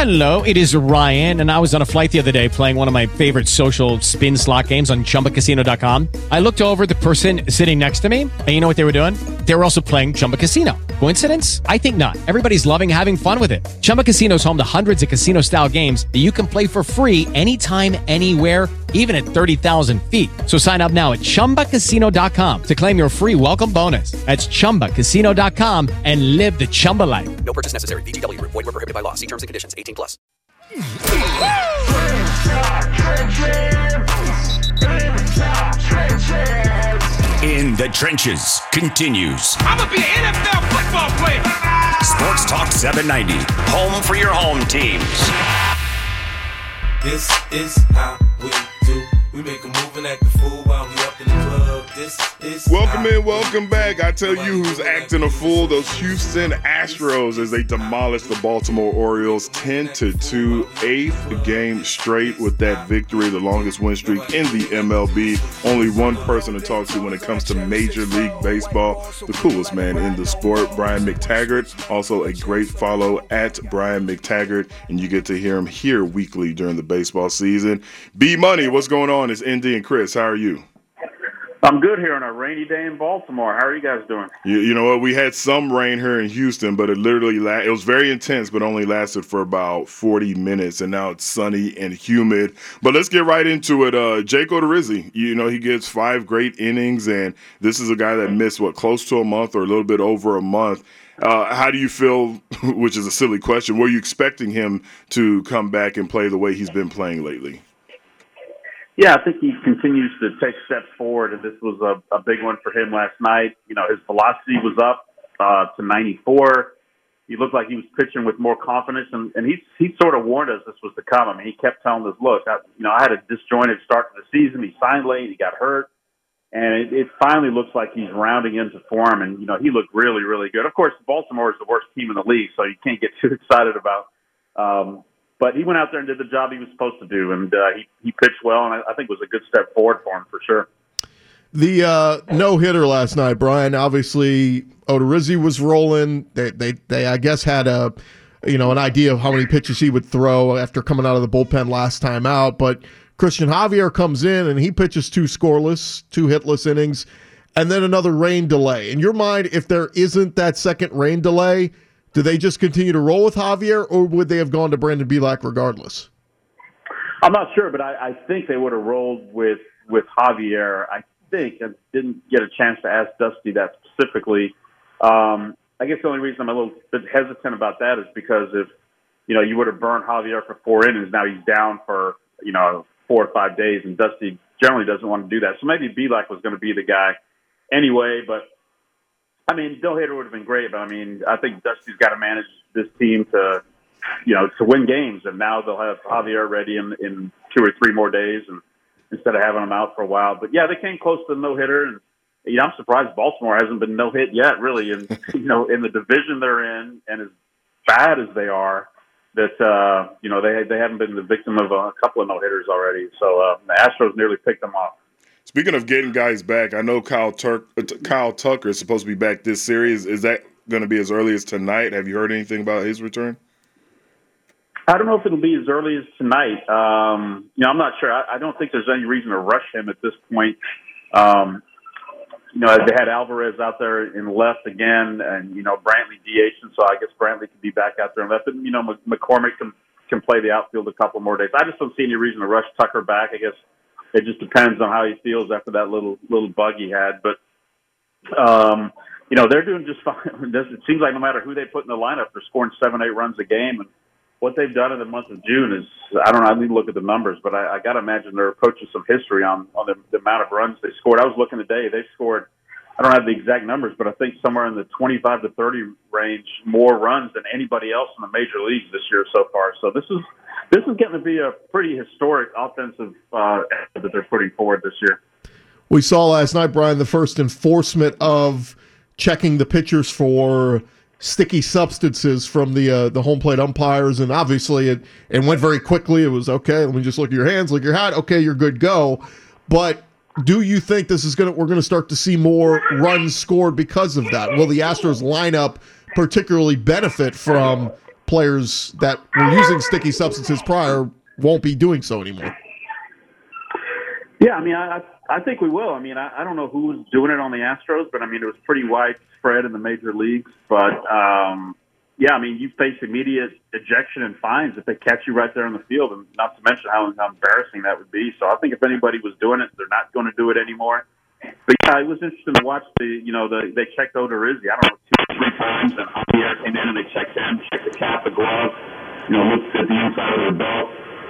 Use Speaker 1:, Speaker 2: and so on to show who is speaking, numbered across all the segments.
Speaker 1: Hello, it is Ryan, and I was on a flight the other day playing one of my favorite social spin slot games on ChumbaCasino.com. I looked over at the person sitting next to me, and you know what they were doing? They were also playing Chumba Casino. Coincidence? I think not. Everybody's loving having fun with it. Chumba Casino is home to hundreds of casino-style games that you can play for free anytime, anywhere, even at 30,000 feet. So sign up now at ChumbaCasino.com to claim your free welcome bonus. That's ChumbaCasino.com and live the Chumba life.
Speaker 2: No purchase necessary. VGW. Void where prohibited by law. See terms and conditions. 18 plus.
Speaker 3: In the Trenches continues.
Speaker 4: I'm going to be an NFL football player.
Speaker 3: Sports Talk 790. Home for your home teams.
Speaker 5: This is how we do. We make a move and act a fool while we up in the club. This is
Speaker 6: welcome in, welcome back. I tell you who's acting a fool, those Houston Astros as they demolish the Baltimore Orioles 10-2, eighth game straight with that victory, the longest win streak in the MLB. Only one person to talk to when it comes to Major League Baseball, the coolest man in the sport, Brian McTaggart. Also a great follow at Brian McTaggart, and you get to hear him here weekly during the baseball season. B-Money, what's going on? It's Indy and Chris. How are you?
Speaker 7: I'm good here on a rainy day in Baltimore. How are you guys doing?
Speaker 6: You know what? We had some rain here in Houston, but it literally it was very intense, but only lasted for about 40 minutes, and now it's sunny and humid. But let's get right into it. Jake Odorizzi, you know, he gets 5 great innings, and this is a guy that missed, close to a month or a little bit over a month. How do you feel, which is a silly question, were you expecting him to come back and play the way he's been playing lately?
Speaker 7: Yeah, I think he continues to take steps forward, and this was a big one for him last night. You know, his velocity was up to 94. He looked like he was pitching with more confidence, and he sort of warned us this was to come. I mean, he kept telling us, look, I had a disjointed start to the season. He signed late. He got hurt. And it finally looks like he's rounding into form, and, you know, he looked really, really good. Of course, Baltimore is the worst team in the league, so you can't get too excited about but he went out there and did the job he was supposed to do, and he pitched well, and I think it was a good step forward for him for sure.
Speaker 8: The no-hitter last night, Brian, obviously Odorizzi was rolling. They I guess had an idea of how many pitches he would throw after coming out of the bullpen last time out, but Christian Javier comes in and he pitches 2 scoreless, 2 hitless innings, and then another rain delay. In your mind, if there isn't that second rain delay, do they just continue to roll with Javier, or would they have gone to Brandon Bielak regardless?
Speaker 7: I'm not sure, but I think they would have rolled with Javier. I think I didn't get a chance to ask Dusty that specifically. I guess the only reason I'm a little bit hesitant about that is because if you would have burned Javier for 4 innings, now he's down for 4 or 5 days, and Dusty generally doesn't want to do that. So maybe Bielak was going to be the guy anyway, but I mean, no-hitter would have been great, but I mean, I think Dusty's got to manage this team to win games, and now they'll have Javier ready in 2 or 3 more days, and instead of having him out for a while. But yeah, they came close to the no-hitter, and I'm surprised Baltimore hasn't been no-hit yet, really. And in the division they're in, and as bad as they are, that they haven't been the victim of a couple of no-hitters already. So the Astros nearly picked them off.
Speaker 6: Speaking of getting guys back, I know Kyle Tucker is supposed to be back this series. Is that going to be as early as tonight? Have you heard anything about his return?
Speaker 7: I don't know if it'll be as early as tonight. I'm not sure. I don't think there's any reason to rush him at this point. They had Alvarez out there in left again, and Brantley DH, and so I guess Brantley could be back out there in left. And McCormick can play the outfield a couple more days. I just don't see any reason to rush Tucker back. I guess it just depends on how he feels after that little bug he had. But, they're doing just fine. It seems like no matter who they put in the lineup, they're scoring 7-8 runs a game. And what they've done in the month of June is, I don't know, I need to look at the numbers, but I got to imagine they're approaching some history on the amount of runs they scored. I was looking today. They scored, I don't have the exact numbers, but I think somewhere in the 25 to 30 range more runs than anybody else in the major leagues this year so far. So this is getting to be a pretty historic offensive effort that they're putting forward this year.
Speaker 8: We saw last night, Brian, the first enforcement of checking the pitchers for sticky substances from the home plate umpires, and obviously it went very quickly. It was, okay, let me just look at your hands, look at your hat, okay, you're good, go. But do you think we're going to start to see more runs scored because of that? Will the Astros lineup particularly benefit from players that were using sticky substances prior won't be doing so anymore.
Speaker 7: Yeah, I mean, I think we will. I mean, I don't know who was doing it on the Astros, but I mean, it was pretty widespread in the major leagues. But yeah, I mean, you face immediate ejection and fines if they catch you right there on the field, and not to mention how embarrassing that would be. So I think if anybody was doing it, they're not going to do it anymore. But yeah, it was interesting to watch they checked Odorizzi, I don't know, 2 or 3 times, and Javier came in and they checked him, checked the cap, the glove, looked at the inside of their belt.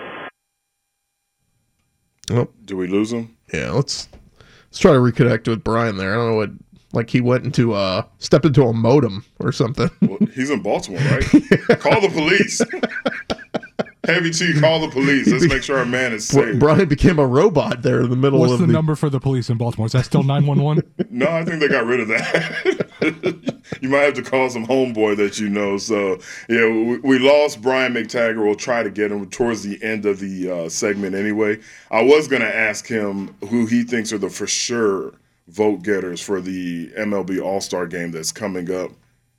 Speaker 8: Oh,
Speaker 6: Do we lose him?
Speaker 8: yeah. Let's try to reconnect with Brian there. I don't know what. Like he went into stepped into a modem or something.
Speaker 6: Well, he's in Baltimore, right? Call the police. Heavy T, call the police. Let's make sure our man is safe.
Speaker 8: Brian became a robot there in the middle
Speaker 9: What's
Speaker 8: of
Speaker 9: the number for the police in Baltimore? Is that still 911?
Speaker 6: No, I think they got rid of that. You might have to call some homeboy that you know. So, yeah, we lost Brian McTaggart. We'll try to get him towards the end of the segment anyway. I was going to ask him who he thinks are the for sure vote getters for the MLB All-Star game that's coming up.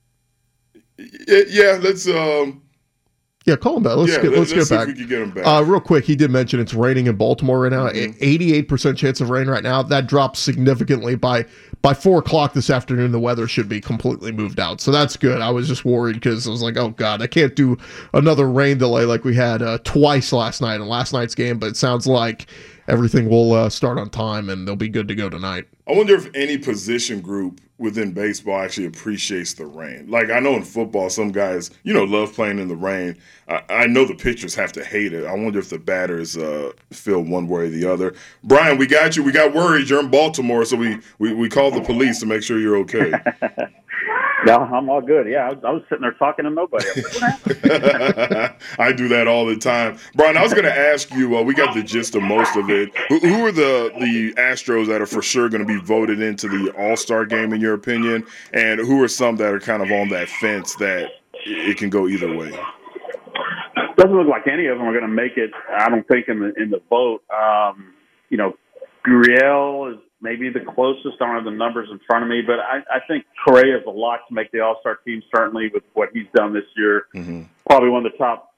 Speaker 6: Yeah, let's
Speaker 8: Yeah, call him back. Let's get
Speaker 6: see
Speaker 8: back.
Speaker 6: if we can get him back.
Speaker 8: Real quick, he did mention it's raining in Baltimore right now. 88% chance of rain right now. That drops significantly by 4 o'clock this afternoon. The weather should be completely moved out, so that's good. I was just worried because I was like, oh god, I can't do another rain delay like we had twice last night in last night's game. But it sounds like everything will start on time and they'll be good to go tonight.
Speaker 6: I wonder if any position group within baseball actually appreciates the rain. Like, I know in football, some guys, love playing in the rain. I know the pitchers have to hate it. I wonder if the batters feel one way or the other. Brian, we got you. We got worried. You're in Baltimore, so we called the police to make sure you're okay.
Speaker 7: No, I'm all good. Yeah, I was sitting there talking to nobody. I was like, what happened?
Speaker 6: I do that all the time. Brian, I was going to ask you, we got the gist of most of it. Who are the Astros that are for sure going to be voted into the All-Star game, in your opinion? And who are some that are kind of on that fence that it can go either way?
Speaker 7: Doesn't look like any of them are going to make it, I don't think, in the vote. Gurriel is maybe the closest. I don't have the numbers in front of me, but I think Correa is a lock to make the All-Star team, certainly with what he's done this year. Mm-hmm. Probably one of the top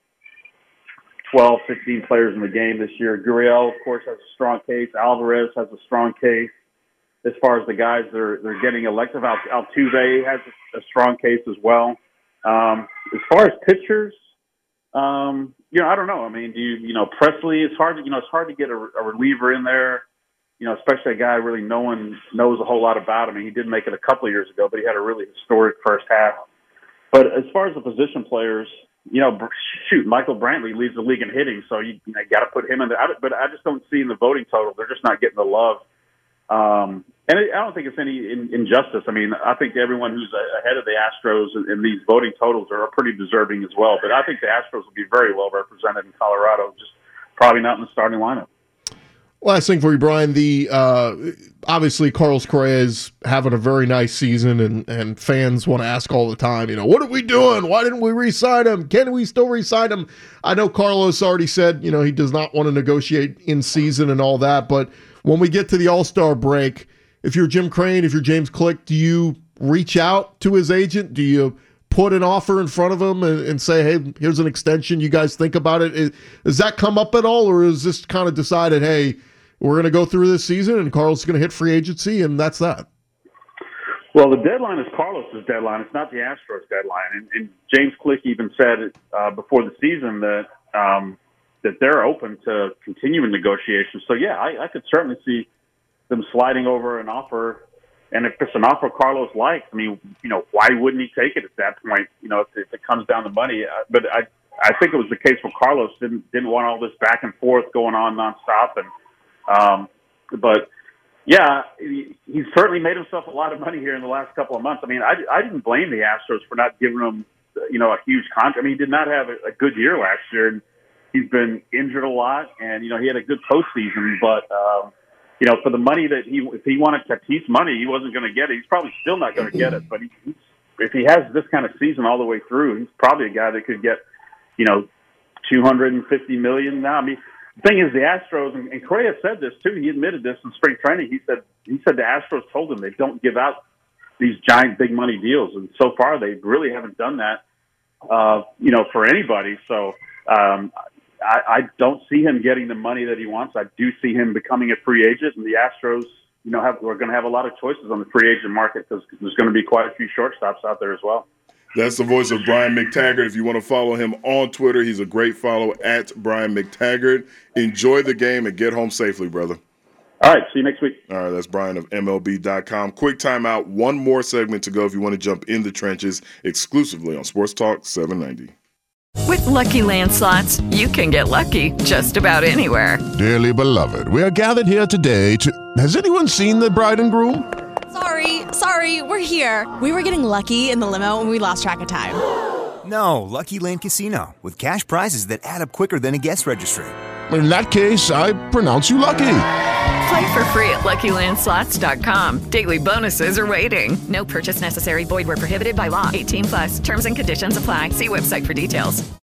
Speaker 7: 12, 15 players in the game this year. Gurriel, of course, has a strong case. Alvarez has a strong case. As far as the guys they're getting elected, Altuve has a strong case as well. As far as pitchers, I don't know. I mean, Presley, it's hard to get a reliever in there. Especially a guy really no one knows a whole lot about him. I mean, he did make it a couple of years ago, but he had a really historic first half. But as far as the position players, Michael Brantley leads the league in hitting, so you got to put him in there. But I just don't see in the voting total, they're just not getting the love. I don't think it's any injustice. I mean, I think everyone who's ahead of the Astros in these voting totals are pretty deserving as well. But I think the Astros will be very well represented in Colorado, just probably not in the starting lineup.
Speaker 8: Last thing for you, Brian. The obviously Carlos Correa is having a very nice season, and fans want to ask all the time, what are we doing? Why didn't we re-sign him? Can we still re-sign him? I know Carlos already said, he does not want to negotiate in season and all that, but when we get to the All-Star break, if you're Jim Crane, if you're James Click, do you reach out to his agent? Do you put an offer in front of him and say, hey, here's an extension, you guys think about it? Does that come up at all, or is this kind of decided, hey, we're going to go through this season and Carlos is going to hit free agency, and that's that?
Speaker 7: Well, the deadline is Carlos's deadline. It's not the Astros deadline. And James Click even said before the season that they're open to continuing negotiations. So, yeah, I could certainly see them sliding over an offer. And if it's an offer Carlos likes, I mean, why wouldn't he take it at that point? If it comes down to money. But I think it was the case where Carlos didn't want all this back and forth going on nonstop. But yeah, he's certainly made himself a lot of money here in the last couple of months. I mean, I didn't blame the Astros for not giving him, a huge contract. I mean, he did not have a good year last year, and he's been injured a lot, and, he had a good postseason, but, for the money that if he wanted Tatis money, he wasn't going to get it. He's probably still not going to get it, but if he has this kind of season all the way through, he's probably a guy that could get, $250 million now. I mean, the thing is, the Astros, and Correa said this too, he admitted this in spring training. He said the Astros told him they don't give out these giant big money deals, and so far they really haven't done that. for anybody. So I don't see him getting the money that he wants. I do see him becoming a free agent, and the Astros, we're going to have a lot of choices on the free agent market because there's going to be quite a few shortstops out there as well.
Speaker 6: That's the voice of Brian McTaggart. If you want to follow him on Twitter, he's a great follow at Brian McTaggart. Enjoy the game and get home safely, brother.
Speaker 7: All right, see you next week.
Speaker 6: All right, that's Brian of MLB.com. Quick timeout. One more segment to go if you want to jump in the trenches exclusively on Sports Talk 790.
Speaker 10: With Lucky Land Slots, you can get lucky just about anywhere.
Speaker 11: Dearly beloved, we are gathered here today to... Has anyone seen the bride and groom?
Speaker 12: Sorry, we're here. We were getting lucky in the limo and we lost track of time.
Speaker 13: No, Lucky Land Casino, with cash prizes that add up quicker than a guest registry.
Speaker 11: In that case, I pronounce you lucky.
Speaker 10: Play for free at LuckyLandSlots.com. Daily bonuses are waiting. No purchase necessary. Void where prohibited by law. 18+. Terms and conditions apply. See website for details.